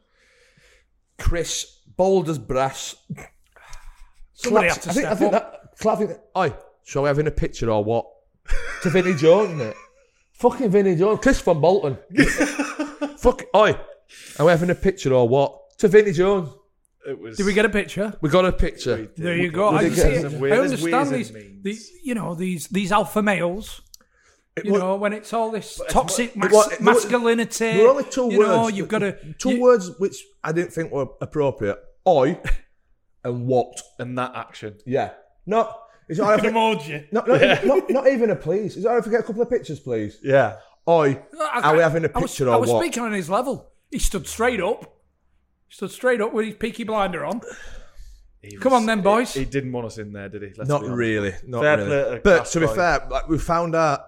S5: Chris, bold as brass.
S3: Somebody
S5: Claps-
S3: had to
S5: I
S3: step
S5: think
S3: up.
S5: clapping. Oi, shall we have in a picture or what? To Vinnie Jones, mate. Fucking Vinnie Jones. Chris from Bolton. Fuck. Oi, are we having a picture or what? To Vinnie Jones.
S4: It was.
S3: Did we get a picture?
S5: We got a picture.
S3: There you go.
S5: we
S3: I,
S5: did
S3: see
S5: get
S3: it.
S4: some
S3: I
S4: weird-
S3: understand
S4: there's
S3: these,
S4: weird
S3: these alpha males. You know, when it's all this toxic
S5: what-
S3: masculinity.
S5: There were only two
S3: you
S5: words.
S3: know, you've got to
S5: Two words which I didn't think were appropriate. Oi and what.
S4: And that action.
S5: Yeah. Not. Is it all right if I-
S3: emoji.
S5: not even a please. Is it all right if I get a couple of pictures, please?
S4: Yeah.
S5: Oi, are we having a
S3: I was
S5: picture or what?
S3: speaking on his level. He stood straight up. With his peaky blinder on. Come on then, boys.
S4: He didn't want us in there, did he? Let's
S5: Not
S4: be honest.
S5: really. Not
S4: Fair
S5: really.
S4: play to
S5: But to be
S4: Gascoigne.
S5: fair, like we found out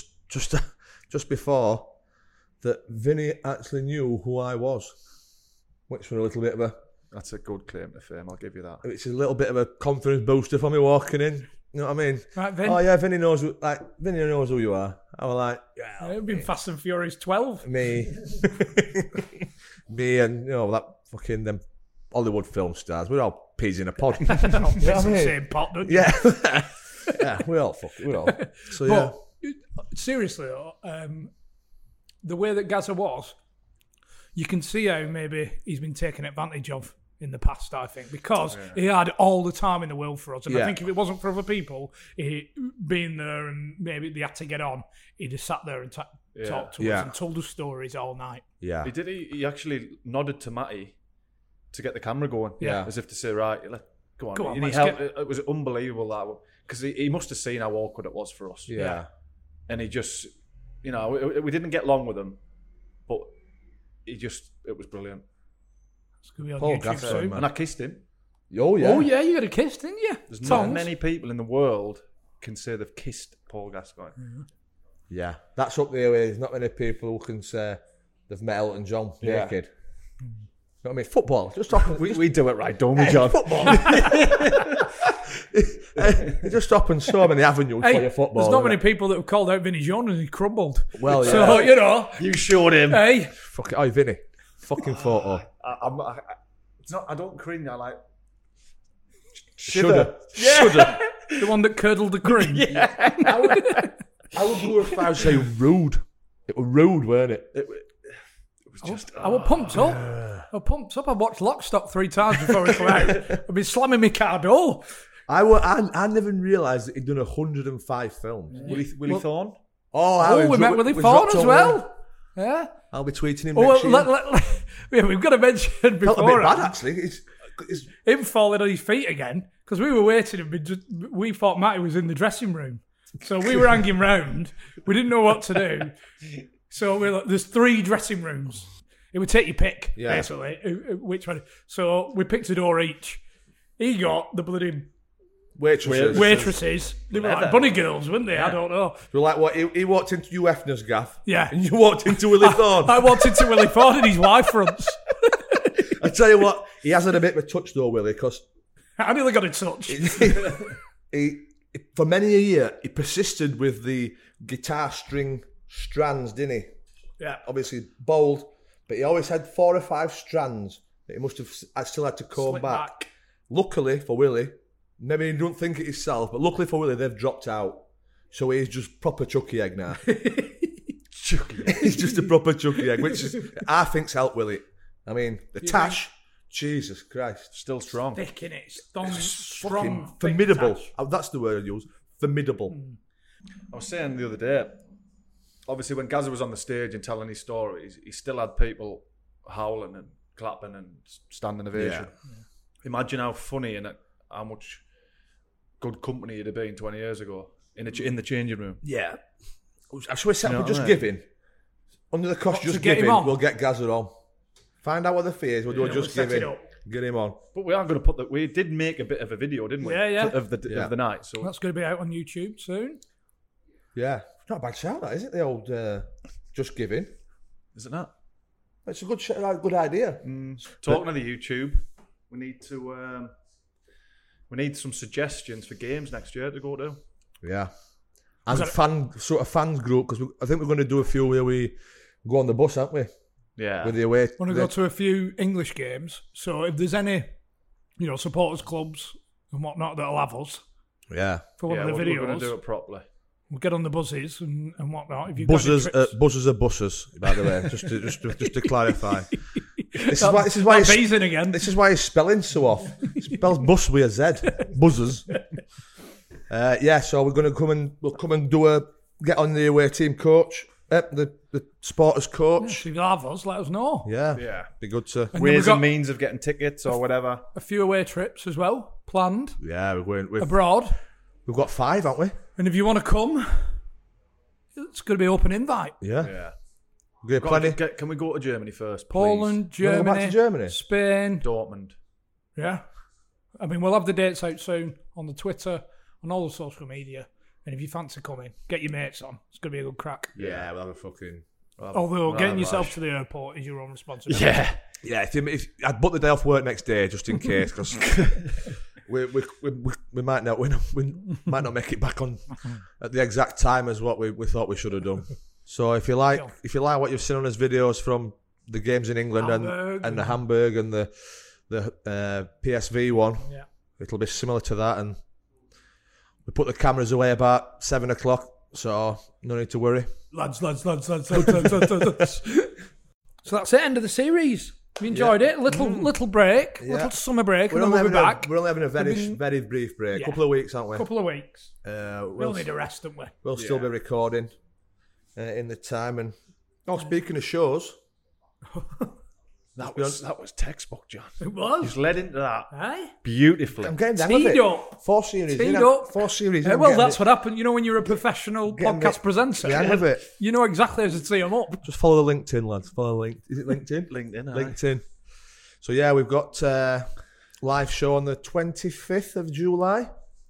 S5: just before that Vinny actually knew who I was, which was a little bit of a,
S4: That's a good claim to fame. I'll give you that.
S5: it's a little bit of a confidence booster for me walking in. You know what I mean?
S3: Right, Vin.
S5: Oh yeah, Vinny knows who you are. I was like, yeah,
S3: It'd been Fast and Furious 12.
S5: me, me, and that fucking them Hollywood film stars. We're all peas in a pod. You know what I
S3: It's the
S5: mean?
S3: same pot, don't you?
S5: Yeah, yeah, we all fuck it. We all. So yeah,
S3: But seriously, though, the way that Gaza was, you can see how maybe he's been taken advantage of in the past, I think, because he had all the time in the world for us. And I
S5: Yeah.
S3: think if it wasn't for other people being there and maybe they had to get on, he'd have sat there and talked to
S5: Yeah.
S3: us and told us stories all night.
S5: yeah.
S4: He did. He actually nodded to Matty to get the camera going.
S3: Yeah.
S4: As if to say, "Right, go on."
S3: Go on,
S4: and he
S3: let's
S4: helped.
S3: get-
S4: It was unbelievable that because he must have seen how awkward it was for us.
S5: Yeah.
S4: And he just, we didn't get along with him, but it was brilliant.
S3: It's going to be on
S5: Paul
S3: YouTube
S5: Gascoigne,
S3: soon.
S5: man.
S4: And I kissed him.
S5: Oh yeah.
S3: Oh, yeah, you got a kiss, didn't you?
S4: There's not
S3: Tongues.
S4: many people in the world can say they've kissed Paul Gascoigne.
S5: Yeah. That's up there. There's not many people who can say they've met Elton John
S4: Yeah.
S5: naked. You know what I mean? Football. Just talking.
S4: We do it right, don't we, John?
S5: Football. You just stop and so many avenues for
S3: Hey,
S5: your football.
S3: there's not
S5: isn't
S3: many
S5: it?
S3: people that have called out Vinnie Jones and he crumbled.
S5: Well, yeah.
S3: So,
S4: You showed him.
S3: hey,
S5: Fuck it. Oh, Vinny. Fucking photo.
S4: It's not. I don't cringe. I like.
S5: Shudder.
S3: Yeah.
S5: Shudder.
S3: the one that curdled the cream.
S5: I would go as far as say rude. It was rude, weren't it?
S4: It was just.
S3: I was pumped up. I was pumped up. I watched Lock, Stock 3 times before it came out. I've been slamming my car door.
S5: I never realised that he'd done 105 films.
S4: Willie Thorne.
S5: Oh,
S3: Oh, we met Willie Thorne as well. Yeah.
S5: I'll be tweeting him
S3: Oh,
S5: next year.
S3: yeah, we've got to mention before.
S5: Felt a bit bad, actually. It's
S3: Him falling on his feet again because we were waiting and we thought Matty was in the dressing room, so we were hanging round. We didn't know what to do, so we're like, "There's 3 dressing rooms. It would take your pick, basically, which one." So we picked a door each. He got the bloody waitresses. They were like bunny girls, weren't they? Yeah. I don't know.
S5: They were like what? He walked into Hugh Hefner's gaff.
S3: Yeah,
S5: and you walked into Willie Thorne.
S3: I walked into Willie Thorne and his wife fronts.
S5: I tell you what, he has had a bit of a touch though, Willie, because
S3: I nearly got in touch.
S5: he for many a year he persisted with the guitar string strands, didn't he?
S3: Yeah.
S5: Obviously bold, but he always had 4 or 5 strands that he must have. I still had to comb back. Luckily for Willie, maybe he don't think it himself, but luckily for Willie, they've dropped out, so he's just proper chucky egg now. He's just a proper chucky egg, which is I think's helped Willie. I mean, the tash, Jesus Christ.
S4: Still strong.
S3: Thick in it. Strong.
S5: Formidable. That's the word I use. Formidable.
S4: I was saying the other day, obviously when Gazza was on the stage and telling his stories, he still had people howling and clapping and standing ovation. Yeah. Imagine how funny and how much good company he'd have been 20 years ago in the changing room.
S5: Yeah. So we set up Just Giving. Under the cost Just Giving, we'll get Gazza on. Find out what the fee is. We'll do Just Giving. Get him on.
S4: But we are going to put that. We did make a bit of a video, didn't we?
S3: Yeah.
S4: Of the night. So
S3: that's going to be out on YouTube soon.
S5: Yeah. It's not a bad shout, that, is it? The old Just Giving.
S4: Is it not?
S5: It's a good idea.
S4: Talking of the YouTube, we need some suggestions for games next year to go to.
S5: Yeah. As a fans group, because I think we're going to do a few where we go on the bus, aren't we?
S4: Yeah.
S5: With the away.
S3: Want to go to a few English games. So if there's any, supporters clubs and whatnot that'll have us.
S5: Yeah.
S3: For one of the videos.
S4: We're going to do it properly.
S3: We'll get on the buses and whatnot. If you've
S5: buzzers are buses, by the way. just to clarify. This is why his spelling's so off. He spells bus with a Z. Buzzers. So we're going to come and get on the away team coach, the supporters coach.
S3: If you have us, let us know.
S5: Yeah. Be good to
S4: ways and means of getting tickets or whatever.
S3: A few away trips as well planned.
S5: Yeah, we're going
S3: abroad.
S5: We've got 5, haven't we?
S3: And if you want to come, it's going to be open invite.
S5: Yeah. Plenty.
S4: Can we go to Germany first, please?
S3: Poland, Germany,
S5: back to Germany,
S3: Spain,
S4: Dortmund.
S3: Yeah. I mean, we'll have the dates out soon on the Twitter, on all the social media. And if you fancy coming, get your mates on. It's going to be a good crack.
S5: Yeah, we'll have a fucking...
S3: Although getting yourself to the airport is your own responsibility.
S5: Yeah. If I'd book the day off work next day just in case, because we might not make it back on at the exact time as what we thought we should have done. So if you like what you've seen on his videos from the games in England and the Hamburg and the PSV one, it'll be similar to that. And we put the cameras away about 7:00, so no need to worry.
S3: Lads. So that's it, end of the series. We enjoyed it. Little break, little summer break, and then we'll be back.
S5: We're only having a very brief break. A couple of weeks, aren't we?
S3: Couple of weeks. We'll need a rest, don't we?
S5: We'll still be recording in the time. And speaking of shows,
S4: that was textbook, John.
S3: It was.
S4: He's led into that
S5: beautifully. I'm getting down with it.
S3: Up.
S5: 4 series. Four series.
S3: Well, that's what happened. When you're a professional podcast presenter.
S5: Of it.
S3: You know exactly how to tee them up.
S5: Just follow the LinkedIn, lads. Is it LinkedIn?
S4: LinkedIn.
S5: So yeah, we've got live show on the 25th of July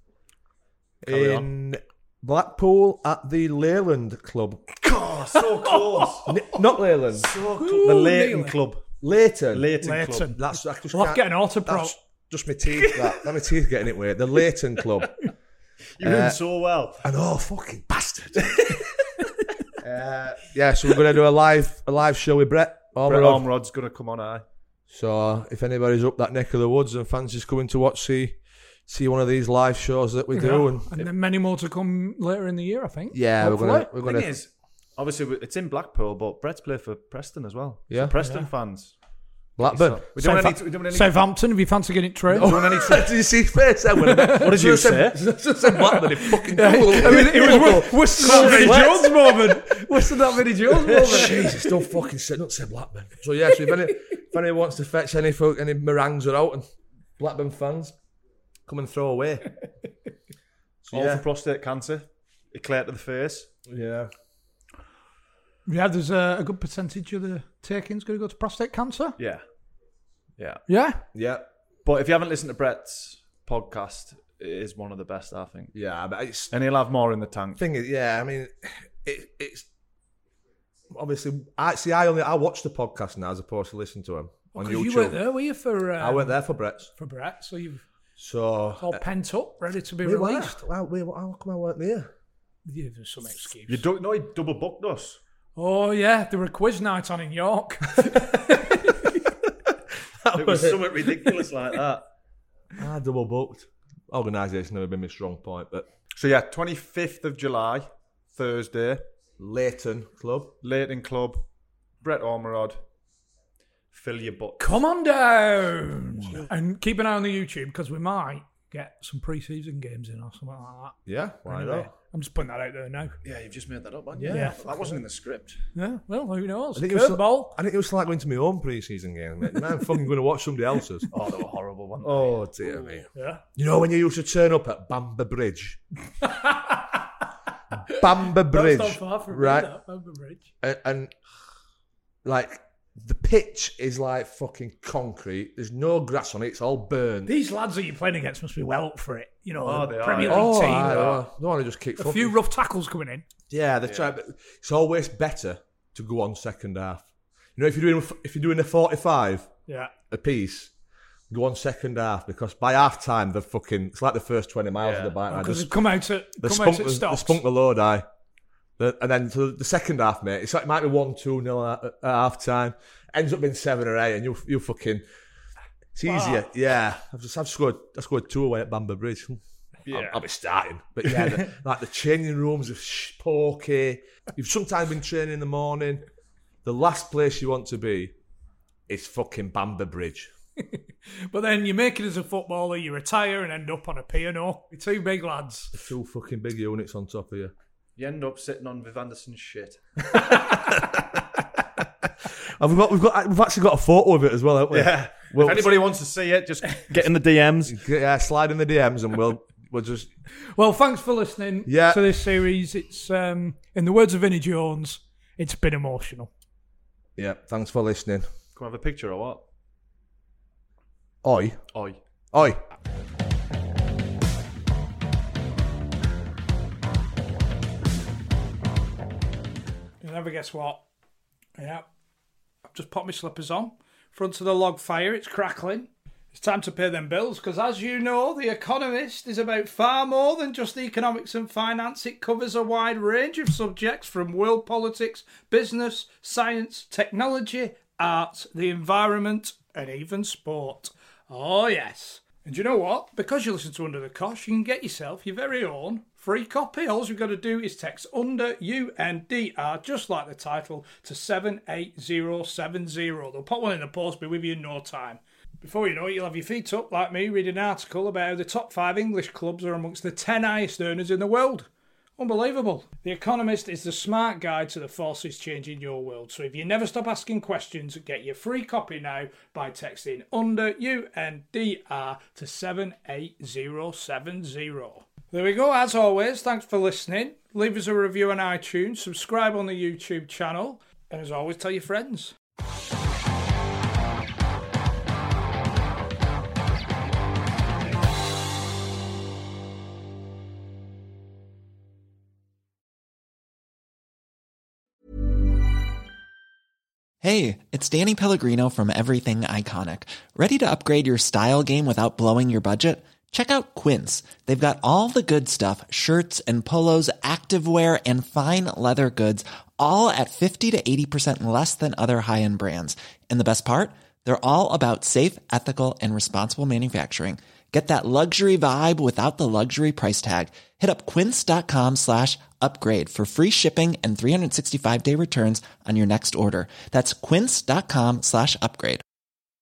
S5: in Blackpool at the Leyland Club.
S4: God, so close.
S5: Not Leyland.
S4: So close. The Leighton Club.
S5: Leighton
S3: Club.
S5: That's just
S3: we'll have to get an autopro.
S5: That's just my teeth. That my teeth getting it weird. The Leighton Club.
S4: You're doing so well.
S5: I know, fucking bastard. So we're gonna do a live show with Brett
S4: Ormerod's gonna come on.
S5: So if anybody's up that neck of the woods and fancies coming to see one of these live shows that we do, and
S3: then many more to come later in the year, I think.
S5: Yeah,
S3: hopefully.
S5: we're gonna.
S4: Thing is, obviously it's in Blackpool, but Brett's played for Preston as well.
S5: Yeah,
S4: so Preston fans,
S5: Blackburn.
S4: We're doing any
S3: Southampton, if you fancy getting it trained.
S5: Did you see his face then? What
S4: did you say?
S5: Said Blackburn, he fucking
S3: It was Worcester that Vinnie Jones moment. Worcester that Vinnie Jones moment.
S5: Jesus, don't fucking say, don't say Blackburn. So yeah, so if anyone wants to fetch any meringues are out and Blackburn fans, come and throw away. So,
S4: all for prostate cancer. Eclair to the face.
S5: Yeah.
S3: Yeah, there's a good percentage of the takings going to go to prostate cancer.
S4: Yeah.
S5: Yeah.
S4: But if you haven't listened to Brett's podcast, it is one of the best, I think.
S5: Yeah, but it's...
S4: And he'll have more in the tank.
S5: Thing is, yeah, I mean, it's... Obviously, I watch the podcast now as opposed to listen to him on YouTube.
S3: You weren't there, were you, for...
S5: I went there for Brett's.
S3: For Brett, so you've...
S5: So...
S3: It's all pent up, ready to be released.
S5: How come I weren't there?
S3: Yeah, there's some excuse.
S4: You don't know he double booked us.
S3: Oh, yeah, there were a quiz night on in York.
S4: It was something ridiculous like that.
S5: I double booked. Organisation never been my strong point, but...
S4: So yeah, 25th of July, Thursday.
S5: Leighton Club.
S4: Brett Ormerod. Fill your butt.
S3: Come on down! And keep an eye on the YouTube, because we might get some pre-season games in or something like that.
S5: Yeah, why not?
S3: I'm just putting that out there now.
S4: Yeah, you've just made that up, haven't you?
S3: Yeah.
S4: That wasn't in the script.
S3: Yeah, well, who knows?
S5: I think it was like going to my own pre-season game. Mate. Now I'm fucking going to watch somebody else's.
S4: Oh, they were horrible, weren't they?
S5: Oh, dear me.
S3: Yeah.
S5: You know when you used to turn up at Bamber Bridge? Bamber Bridge.
S3: That's not far from
S5: right?
S3: That, Bamber Bridge.
S5: And like, the pitch is like fucking concrete. There's no grass on it. It's all burned.
S3: These lads that you're playing against must be well up for it. You know,
S4: they
S3: the
S4: are,
S3: Premier
S4: yeah.
S3: League team.
S5: I don't want to just kick
S3: A few rough tackles coming in.
S5: Yeah, they try. But it's always better to go on second half. You know, if you're doing a 45 a piece, go on second half, because by half time they're fucking. It's like the first 20 miles of the bike.
S3: Because they've come out at stops.
S5: They spunk the load, and then to the second half, mate, it's like it might be 1-2-0 at half time. Ends up being 7 or 8, and you fucking. It's easier, yeah. I've scored 2 away at Bamber Bridge. Yeah, I'll be starting, but yeah, like the training rooms are pokey. You've sometimes been training in the morning. The last place you want to be is fucking Bamber Bridge.
S3: But then you make it as a footballer, you retire and end up on a P&O. You're two big lads.
S5: 2 fucking big units on top of you.
S4: You end up sitting on Viv Anderson's shit.
S5: We've actually got a photo of it as well, haven't we?
S4: Yeah.
S5: Well,
S4: if anybody wants to see it, just get in the DMs.
S5: Yeah, slide in the DMs and we'll just...
S3: Well, thanks for listening to this series. It's, in the words of Vinnie Jones, it's been emotional.
S5: Yeah, thanks for listening.
S4: Can I have a picture or what?
S5: Oi.
S3: You'll never guess what. Yeah. I've just popped my slippers on. Front of the log fire, it's crackling. It's time to pay them bills, because as you know, The Economist is about far more than just economics and finance. It covers a wide range of subjects from world politics, business, science, technology, arts, the environment, and even sport. Oh yes. And you know what? Because you listen to Under the Cosh, you can get yourself your very own free copy. All you've got to do is text UNDER, UNDR, just like the title, to 78070. They'll put one in the post, be with you in no time. Before you know it, you'll have your feet up like me reading an article about how the top 5 English clubs are amongst the 10 highest earners in the world. Unbelievable. The Economist is the smart guide to the forces changing your world. So if you never stop asking questions, get your free copy now by texting UNDER, UNDR to 78070. There we go. As always, thanks for listening. Leave us a review on iTunes, subscribe on the YouTube channel, and as always, tell your friends.
S6: Hey, it's Danny Pellegrino from Everything Iconic. Ready to upgrade your style game without blowing your budget? Check out Quince. They've got all the good stuff, shirts and polos, activewear, and fine leather goods, all at 50 to 80% less than other high-end brands. And the best part? They're all about safe, ethical, and responsible manufacturing. Get that luxury vibe without the luxury price tag. Hit up quince.com/upgrade for free shipping and 365-day returns on your next order. That's quince.com/upgrade.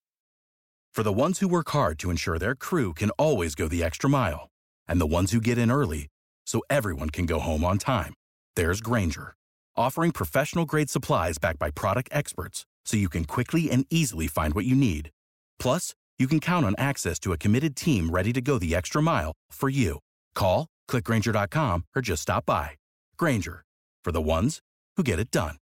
S7: For the ones who work hard to ensure their crew can always go the extra mile, and the ones who get in early so everyone can go home on time, there's Grainger, offering professional-grade supplies backed by product experts so you can quickly and easily find what you need. Plus, you can count on access to a committed team ready to go the extra mile for you. Call, click Grainger.com, or just stop by. Grainger, for the ones who get it done.